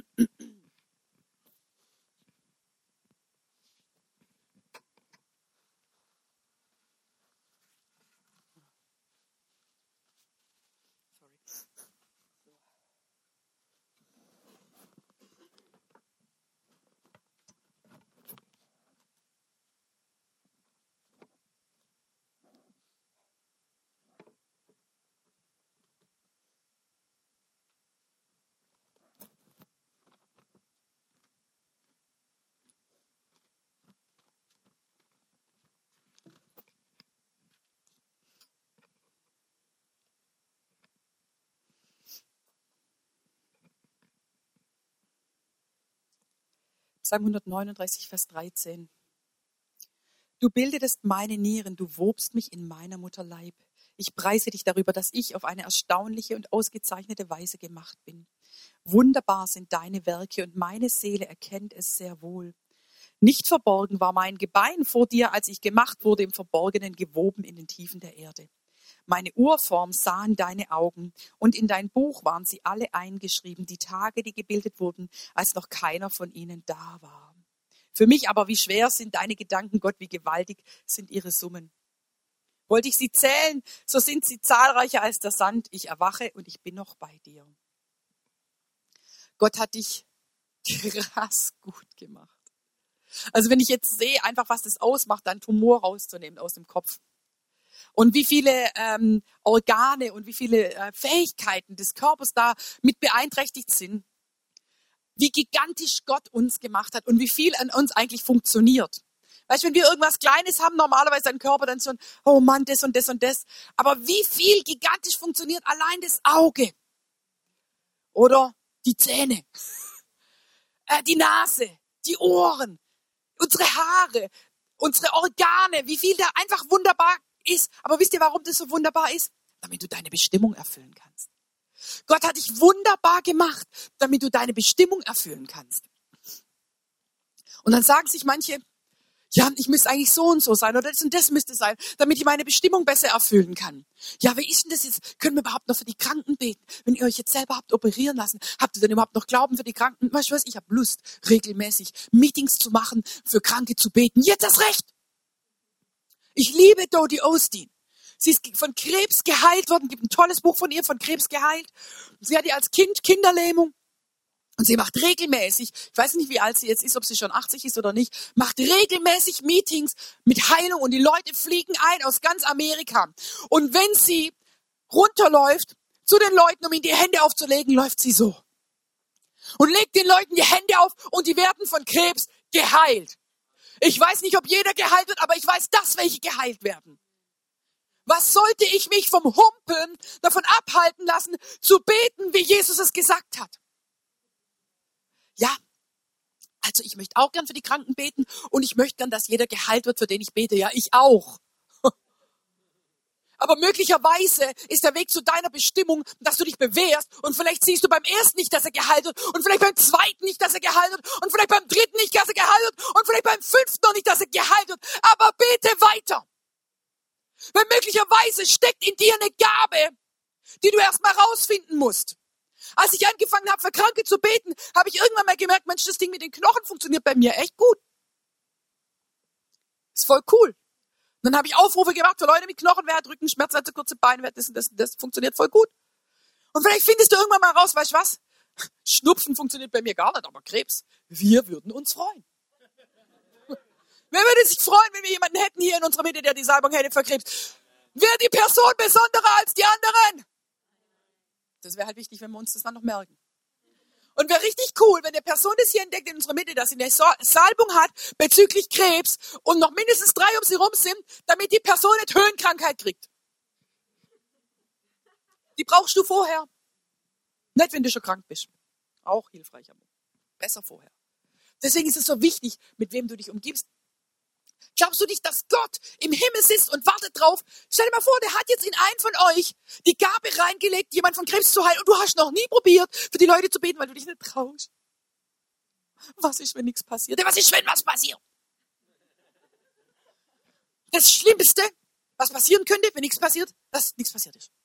Psalm hundertneununddreißig, Vers dreizehn. Du bildetest meine Nieren, du wobst mich in meiner Mutter Leib. Ich preise dich darüber, dass ich auf eine erstaunliche und ausgezeichnete Weise gemacht bin. Wunderbar sind deine Werke und meine Seele erkennt es sehr wohl. Nicht verborgen war mein Gebein vor dir, als ich gemacht wurde, im Verborgenen gewoben in den Tiefen der Erde. Meine Urform sahen deine Augen, und in dein Buch waren sie alle eingeschrieben, die Tage, die gebildet wurden, als noch keiner von ihnen da war. Für mich aber, wie schwer sind deine Gedanken, Gott, wie gewaltig sind ihre Summen. Wollte ich sie zählen, so sind sie zahlreicher als der Sand. Ich erwache und ich bin noch bei dir. Gott hat dich krass gut gemacht. Also wenn ich jetzt sehe, einfach was das ausmacht, dann Tumor rauszunehmen aus dem Kopf. Und wie viele ähm, Organe und wie viele äh, Fähigkeiten des Körpers da mit beeinträchtigt sind. Wie gigantisch Gott uns gemacht hat und wie viel an uns eigentlich funktioniert. Weißt du, wenn wir irgendwas Kleines haben, normalerweise ein Körper dann so, oh Mann, das und das und das. Aber wie viel gigantisch funktioniert allein das Auge? Oder die Zähne, äh, die Nase, die Ohren, unsere Haare, unsere Organe, wie viel da einfach wunderbar ist. Aber wisst ihr, warum das so wunderbar ist? Damit du deine Bestimmung erfüllen kannst. Gott hat dich wunderbar gemacht, damit du deine Bestimmung erfüllen kannst. Und dann sagen sich manche, ja, ich müsste eigentlich so und so sein oder das und das müsste sein, damit ich meine Bestimmung besser erfüllen kann. Ja, wie ist denn das jetzt? Können wir überhaupt noch für die Kranken beten? Wenn ihr euch jetzt selber habt operieren lassen, habt ihr denn überhaupt noch Glauben für die Kranken? Weißt du was, ich habe Lust, regelmäßig Meetings zu machen, für Kranke zu beten. Jetzt erst recht! Ich liebe Dodie Osteen. Sie ist von Krebs geheilt worden, gibt ein tolles Buch von ihr, von Krebs geheilt. Sie hatte als Kind Kinderlähmung. Und sie macht regelmäßig, ich weiß nicht, wie alt sie jetzt ist, ob sie schon achtzig ist oder nicht, macht regelmäßig Meetings mit Heilung und die Leute fliegen ein aus ganz Amerika. Und wenn sie runterläuft zu den Leuten, um ihnen die Hände aufzulegen, läuft sie so. Und legt den Leuten die Hände auf und die werden von Krebs geheilt. Ich weiß nicht, ob jeder geheilt wird, aber ich weiß, dass welche geheilt werden. Was sollte ich mich vom Humpeln davon abhalten lassen, zu beten, wie Jesus es gesagt hat? Ja, also ich möchte auch gern für die Kranken beten und ich möchte gern, dass jeder geheilt wird, für den ich bete. Ja, ich auch. Aber möglicherweise ist der Weg zu deiner Bestimmung, dass du dich bewährst und vielleicht siehst du beim ersten nicht, dass er geheilt wird und vielleicht beim zweiten nicht, dass er geheilt wird und vielleicht beim dritten nicht, dass er geheilt wird und vielleicht beim fünften noch nicht, dass er geheilt wird. Aber bete weiter. Weil möglicherweise steckt in dir eine Gabe, die du erst mal rausfinden musst. Als ich angefangen habe, für Kranke zu beten, habe ich irgendwann mal gemerkt, Mensch, das Ding mit den Knochen funktioniert bei mir echt gut. Ist voll cool. Und dann habe ich Aufrufe gemacht für Leute mit Knochen, wer hat Rückenschmerzen, wer hat so kurze Beine, wer hat das und das und das, funktioniert voll gut. Und vielleicht findest du irgendwann mal raus, weißt du was? Schnupfen funktioniert bei mir gar nicht, aber Krebs, wir würden uns freuen. Wer würde sich freuen, wenn wir jemanden hätten hier in unserer Mitte, der die Salbung hätte für Krebs? Wäre die Person besonderer als die anderen? Das wäre halt wichtig, wenn wir uns das dann noch merken. Und wäre richtig cool, wenn eine Person das hier entdeckt in unserer Mitte, dass sie eine Salbung hat bezüglich Krebs und noch mindestens drei um sie rum sind, damit die Person nicht Höhenkrankheit kriegt. Die brauchst du vorher. Nicht, wenn du schon krank bist. Auch hilfreich, aber besser vorher. Deswegen ist es so wichtig, mit wem du dich umgibst. Glaubst du nicht, dass Gott im Himmel sitzt und wartet drauf? Stell dir mal vor, der hat jetzt in einen von euch die Gabe reingelegt, jemand von Krebs zu heilen und du hast noch nie probiert, für die Leute zu beten, weil du dich nicht traust. Was ist, wenn nichts passiert? Was ist, wenn was passiert? Das Schlimmste, was passieren könnte, wenn nichts passiert, dass nichts passiert ist.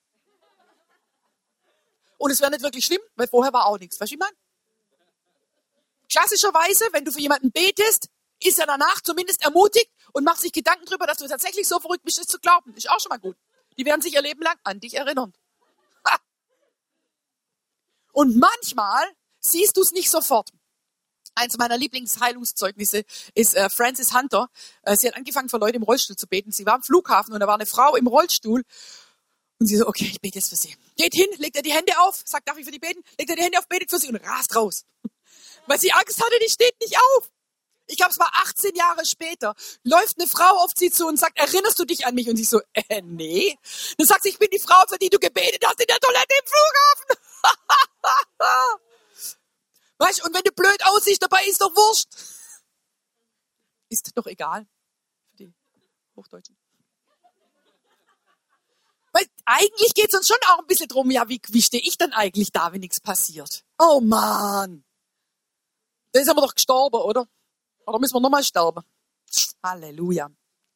Und es wäre nicht wirklich schlimm, weil vorher war auch nichts. Weißt du, wie ich meine? Klassischerweise, wenn du für jemanden betest, ist er danach zumindest ermutigt und macht sich Gedanken darüber, dass du tatsächlich so verrückt bist, es zu glauben. Ist auch schon mal gut. Die werden sich ihr Leben lang an dich erinnern. Ha! Und manchmal siehst du es nicht sofort. Eins meiner Lieblingsheilungszeugnisse ist äh, Frances Hunter. Äh, sie hat angefangen, für Leute im Rollstuhl zu beten. Sie war am Flughafen und da war eine Frau im Rollstuhl. Und sie so, okay, ich bete jetzt für sie. Geht hin, legt er die Hände auf, sagt, darf ich für die beten? Legt er die Hände auf, betet für sie und rast raus. Weil sie Angst hatte, die steht nicht auf. Ich glaube, es war achtzehn Jahre später, läuft eine Frau auf sie zu und sagt, erinnerst du dich an mich? Und sie so, äh, nee. Dann sagt sie, ich bin die Frau, für die du gebetet hast in der Toilette im Flughafen. Weißt du, und wenn du blöd aussiehst, dabei ist doch wurscht. Ist doch egal. Für die Hochdeutschen. Weil eigentlich geht es uns schon auch ein bisschen drum, ja, wie, wie stehe ich dann eigentlich da, wenn nichts passiert? Oh Mann. Da ist aber doch gestorben, oder? Oder müssen wir nochmal sterben? Halleluja.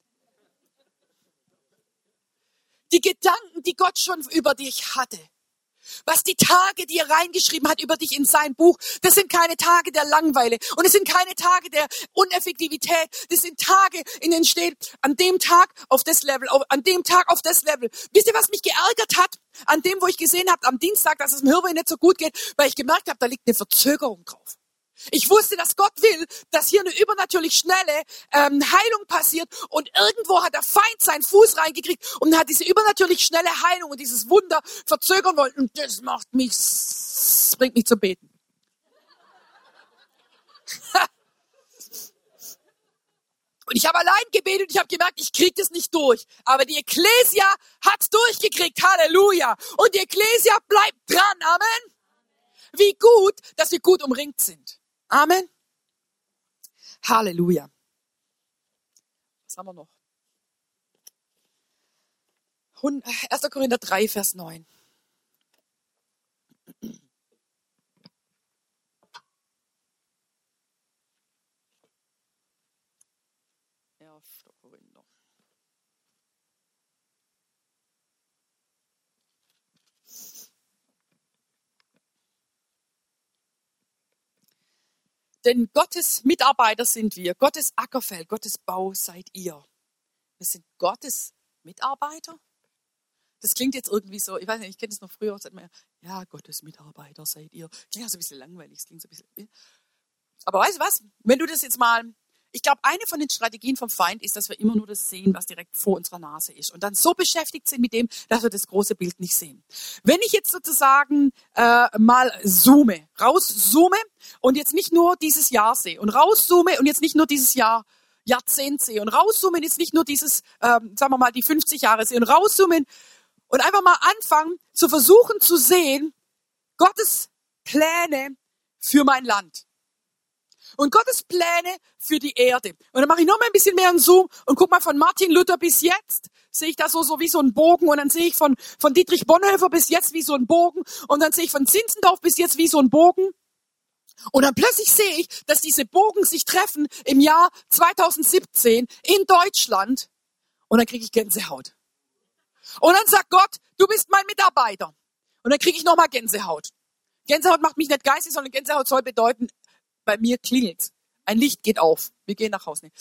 Die Gedanken, die Gott schon über dich hatte, was die Tage, die er reingeschrieben hat über dich in sein Buch, das sind keine Tage der Langeweile und es sind keine Tage der Uneffektivität. Das sind Tage, in denen steht, an dem Tag auf das Level, auf, an dem Tag auf das Level. Wisst ihr, was mich geärgert hat? An dem, wo ich gesehen habe, am Dienstag, dass es dem Hirwe nicht so gut geht, weil ich gemerkt habe, da liegt eine Verzögerung drauf. Ich wusste, dass Gott will, dass hier eine übernatürlich schnelle ähm, Heilung passiert und irgendwo hat der Feind seinen Fuß reingekriegt und hat diese übernatürlich schnelle Heilung und dieses Wunder verzögern wollen und das macht mich, das bringt mich zum Beten. Und ich habe allein gebetet und ich habe gemerkt, ich kriege das nicht durch. Aber die Ekklesia hat's durchgekriegt, Halleluja. Und die Ekklesia bleibt dran, Amen. Wie gut, dass wir gut umringt sind. Amen. Halleluja. Was haben wir noch? erster Korinther drei, Vers neun. erster Korinther. Denn Gottes Mitarbeiter sind wir, Gottes Ackerfeld, Gottes Bau seid ihr. Wir sind Gottes Mitarbeiter. Das klingt jetzt irgendwie so, ich weiß nicht, ich kenne das noch früher, sagt man, ja, Gottes Mitarbeiter seid ihr. Klingt so ein bisschen langweilig, es klingt so ein bisschen. Aber weißt du was, wenn du das jetzt mal, ich glaube, eine von den Strategien vom Feind ist, dass wir immer nur das sehen, was direkt vor unserer Nase ist. Und dann so beschäftigt sind mit dem, dass wir das große Bild nicht sehen. Wenn ich jetzt sozusagen äh, mal zoome, rauszoome und jetzt nicht nur dieses Jahr sehe und rauszoome und jetzt nicht nur dieses Jahr, Jahrzehnt sehe und rauszoome und jetzt nicht nur dieses, ähm, sagen wir mal, die fünfzig Jahre sehe und rauszoomen und einfach mal anfangen zu versuchen zu sehen, Gottes Pläne für mein Land. Und Gottes Pläne für die Erde. Und dann mache ich noch mal ein bisschen mehr einen Zoom und guck mal von Martin Luther bis jetzt, sehe ich da so, so wie so ein Bogen. Und dann sehe ich von, von Dietrich Bonhoeffer bis jetzt wie so ein Bogen. Und dann sehe ich von Zinzendorf bis jetzt wie so ein Bogen. Und dann plötzlich sehe ich, dass diese Bogen sich treffen im Jahr zweitausendsiebzehn in Deutschland. Und dann kriege ich Gänsehaut. Und dann sagt Gott, du bist mein Mitarbeiter. Und dann kriege ich noch mal Gänsehaut. Gänsehaut macht mich nicht geistig, sondern Gänsehaut soll bedeuten, bei mir klingelt. Ein Licht geht auf. Wir gehen nach Hause.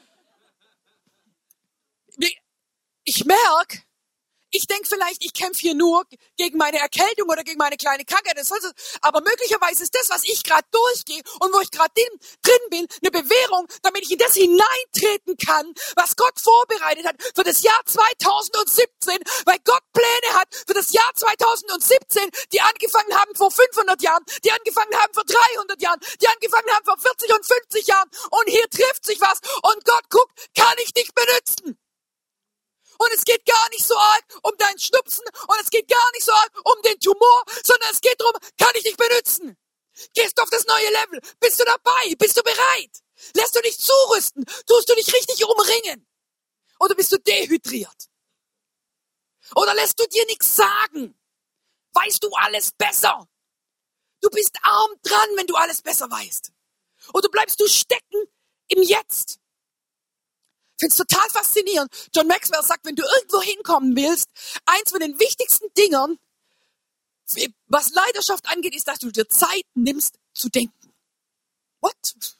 Ich merke, ich denke vielleicht, ich kämpfe hier nur gegen meine Erkältung oder gegen meine kleine Krankheit. Das heißt, aber möglicherweise ist das, was ich gerade durchgehe und wo ich gerade drin bin, eine Bewährung, damit ich in das hineintreten kann, was Gott vorbereitet hat für das Jahr zweitausendsiebzehn, weil Gott Pläne hat für das Jahr zweitausendsiebzehn, die angefangen haben vor fünfhundert Jahren, die angefangen haben vor dreihundert Jahren, die angefangen haben vor vierzig und fünfzig Jahren. Und hier trifft sich was und Gott guckt, kann ich dich benutzen? Und es geht gar nicht so arg um deinen Schnupfen und es geht gar nicht so arg um den Tumor, sondern es geht darum, kann ich dich benutzen? Gehst du auf das neue Level? Bist du dabei? Bist du bereit? Lässt du dich zurüsten? Tust du dich richtig umringen? Oder bist du dehydriert? Oder lässt du dir nichts sagen? Weißt du alles besser? Du bist arm dran, wenn du alles besser weißt. Oder bleibst du stecken im Jetzt? Ich finde es total faszinierend. John Maxwell sagt, wenn du irgendwo hinkommen willst, eins von den wichtigsten Dingern, was Leidenschaft angeht, ist, dass du dir Zeit nimmst zu denken. What?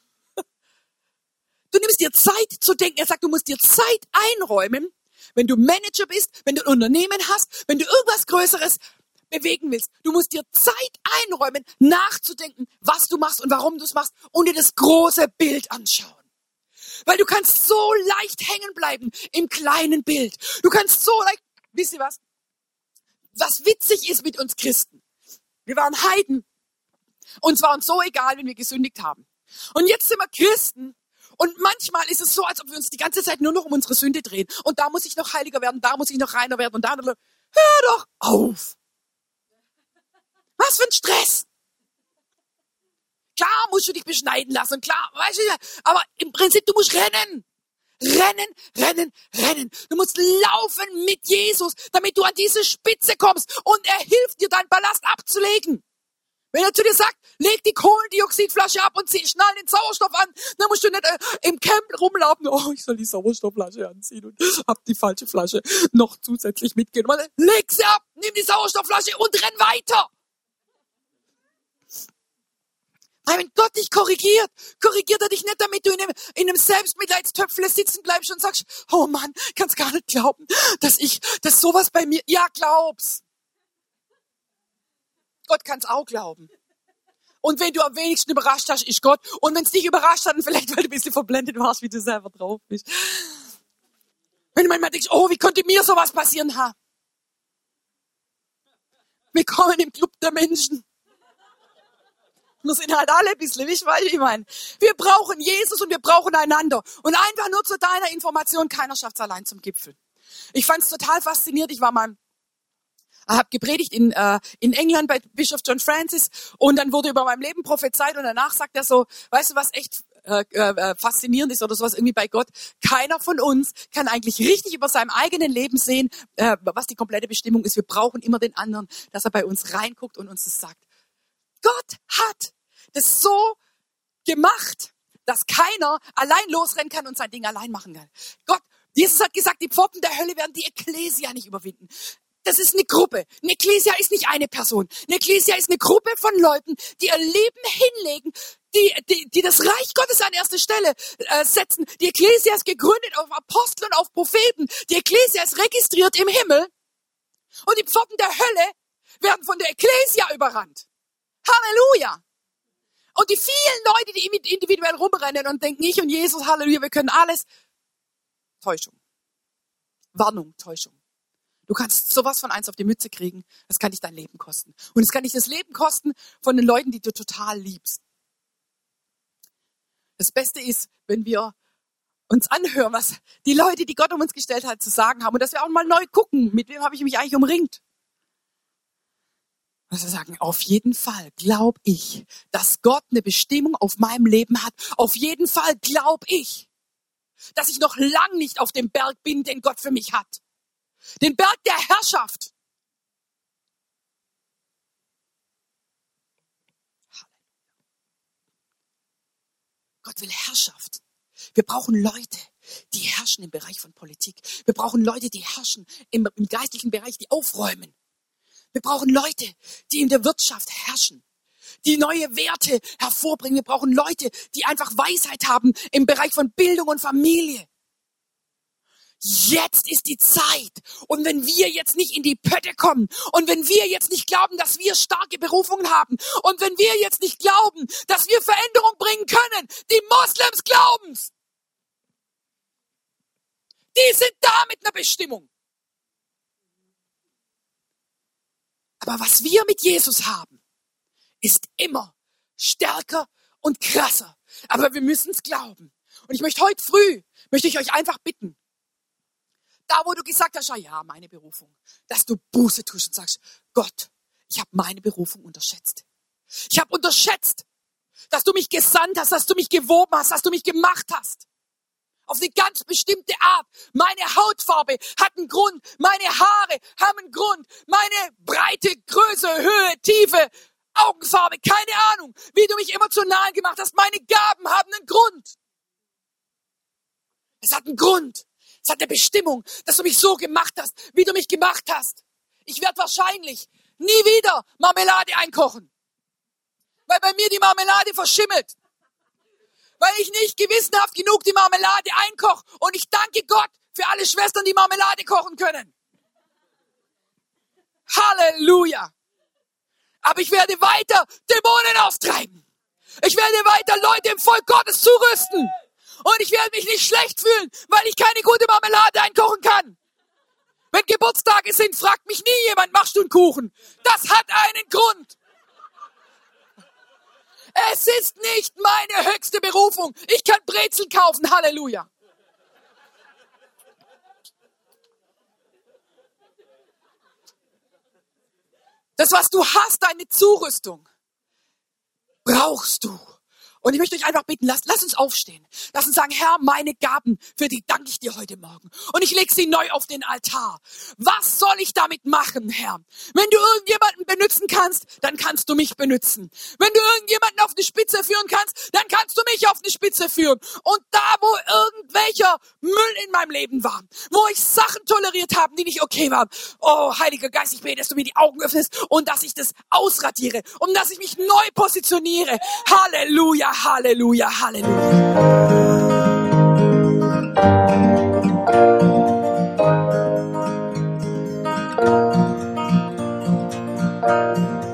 Du nimmst dir Zeit zu denken. Er sagt, du musst dir Zeit einräumen, wenn du Manager bist, wenn du ein Unternehmen hast, wenn du irgendwas Größeres bewegen willst. Du musst dir Zeit einräumen, nachzudenken, was du machst und warum du es machst und dir das große Bild anschauen. Weil du kannst so leicht hängen bleiben im kleinen Bild. Du kannst so leicht, wisst ihr was? Was witzig ist mit uns Christen. Wir waren Heiden. Uns war uns so egal, wenn wir gesündigt haben. Und jetzt sind wir Christen. Und manchmal ist es so, als ob wir uns die ganze Zeit nur noch um unsere Sünde drehen. Und da muss ich noch heiliger werden, da muss ich noch reiner werden und da. Hör doch auf. Was für ein Stress. Klar musst du dich beschneiden lassen, klar, weißt du, aber im Prinzip, du musst rennen. Rennen, rennen, rennen. Du musst laufen mit Jesus, damit du an diese Spitze kommst und er hilft dir, deinen Ballast abzulegen. Wenn er zu dir sagt, leg die Kohlendioxidflasche ab und zieh, schnall den Sauerstoff an, dann musst du nicht äh, im Camp rumlaufen. Oh, ich soll die Sauerstoffflasche anziehen und hab die falsche Flasche noch zusätzlich mitgenommen. Leg sie ab, nimm die Sauerstoffflasche und renn weiter. Aber wenn Gott dich korrigiert, korrigiert er dich nicht, damit du in einem, in einem Selbstmitleidstöpfle sitzen bleibst und sagst, oh Mann, kannst gar nicht glauben, dass ich, dass sowas bei mir, ja, glaub's. Gott kann's auch glauben. Und wenn du am wenigsten überrascht hast, ist Gott. Und wenn es dich überrascht hat, dann vielleicht, weil du ein bisschen verblendet warst, wie du selber drauf bist. Wenn du manchmal denkst, oh, wie konnte mir sowas passieren, ha? Wir kommen im Club der Menschen. Wir sind halt alle ein bisschen, wie ich weiß, ich meine. Wir brauchen Jesus und wir brauchen einander. Und einfach nur zu deiner Information, keiner schafft es allein zum Gipfel. Ich fand es total faszinierend. Ich war mal habe gepredigt in, äh, in England bei Bischof John Francis und dann wurde über mein Leben prophezeit und danach sagt er so, weißt du, was echt äh, äh, faszinierend ist oder sowas irgendwie bei Gott? Keiner von uns kann eigentlich richtig über seinem eigenen Leben sehen, äh, was die komplette Bestimmung ist. Wir brauchen immer den anderen, dass er bei uns reinguckt und uns das sagt. Gott hat das so gemacht, dass keiner allein losrennen kann und sein Ding allein machen kann. Gott, Jesus hat gesagt, die Pforten der Hölle werden die Ekklesia nicht überwinden. Das ist eine Gruppe. Eine Ekklesia ist nicht eine Person. Eine Ekklesia ist eine Gruppe von Leuten, die ihr Leben hinlegen, die, die, die das Reich Gottes an erste Stelle äh, setzen. Die Ekklesia ist gegründet auf Aposteln und auf Propheten. Die Ekklesia ist registriert im Himmel. Und die Pforten der Hölle werden von der Ekklesia überrannt. Halleluja! Und die vielen Leute, die individuell rumrennen und denken, ich und Jesus, Halleluja, wir können alles. Täuschung. Warnung, Täuschung. Du kannst sowas von eins auf die Mütze kriegen, das kann dich dein Leben kosten. Und es kann dich das Leben kosten von den Leuten, die du total liebst. Das Beste ist, wenn wir uns anhören, was die Leute, die Gott um uns gestellt hat, zu sagen haben. Und dass wir auch mal neu gucken, mit wem habe ich mich eigentlich umringt. Also sagen, auf jeden Fall glaube ich, dass Gott eine Bestimmung auf meinem Leben hat. Auf jeden Fall glaube ich, dass ich noch lang nicht auf dem Berg bin, den Gott für mich hat. Den Berg der Herrschaft. Gott will Herrschaft. Wir brauchen Leute, die herrschen im Bereich von Politik. Wir brauchen Leute, die herrschen im, im geistlichen Bereich, die aufräumen. Wir brauchen Leute, die in der Wirtschaft herrschen, die neue Werte hervorbringen. Wir brauchen Leute, die einfach Weisheit haben im Bereich von Bildung und Familie. Jetzt ist die Zeit. Und wenn wir jetzt nicht in die Pötte kommen und wenn wir jetzt nicht glauben, dass wir starke Berufungen haben und wenn wir jetzt nicht glauben, dass wir Veränderung bringen können, die Moslems glauben's. Die sind da mit einer Bestimmung. Aber was wir mit Jesus haben, ist immer stärker und krasser. Aber wir müssen es glauben. Und ich möchte heute früh, möchte ich euch einfach bitten, da, wo du gesagt hast, ja, meine Berufung, dass du Buße tust und sagst, Gott, ich habe meine Berufung unterschätzt. Ich habe unterschätzt, dass du mich gesandt hast, dass du mich gewoben hast, dass du mich gemacht hast. Auf eine ganz bestimmte Art. Meine Hautfarbe hat einen Grund, meine Haare haben einen Grund, meine Breite, Größe, Höhe, Tiefe, Augenfarbe, keine Ahnung, wie du mich emotional gemacht hast. Meine Gaben haben einen Grund. Es hat einen Grund. Es hat eine Bestimmung, dass du mich so gemacht hast, wie du mich gemacht hast. Ich werde wahrscheinlich nie wieder Marmelade einkochen, weil bei mir die Marmelade verschimmelt, weil ich nicht gewissenhaft genug die Marmelade einkoche. Und ich danke Gott für alle Schwestern, die Marmelade kochen können. Halleluja! Aber ich werde weiter Dämonen austreiben. Ich werde weiter Leute im Volk Gottes zurüsten. Und ich werde mich nicht schlecht fühlen, weil ich keine gute Marmelade einkochen kann. Wenn Geburtstage sind, fragt mich nie jemand, machst du einen Kuchen? Das hat einen Grund. Es ist nicht meine höchste Berufung. Ich kann Brezel kaufen, Halleluja. Das, was du hast, deine Zurüstung, brauchst du, Und ich möchte euch einfach bitten, lasst, lasst uns aufstehen. Lasst uns sagen, Herr, meine Gaben, für die danke ich dir heute Morgen. Und ich lege sie neu auf den Altar. Was soll ich damit machen, Herr? Wenn du irgendjemanden benutzen kannst, dann kannst du mich benutzen. Wenn du irgendjemanden auf die Spitze führen kannst, dann kannst du mich auf die Spitze führen. Und da, wo irgendwelcher Müll in meinem Leben war, wo ich Sachen toleriert habe, die nicht okay waren, oh, Heiliger Geist, ich bete, dass du mir die Augen öffnest und dass ich das ausradiere und dass ich mich neu positioniere. Halleluja. Halleluja, Halleluja.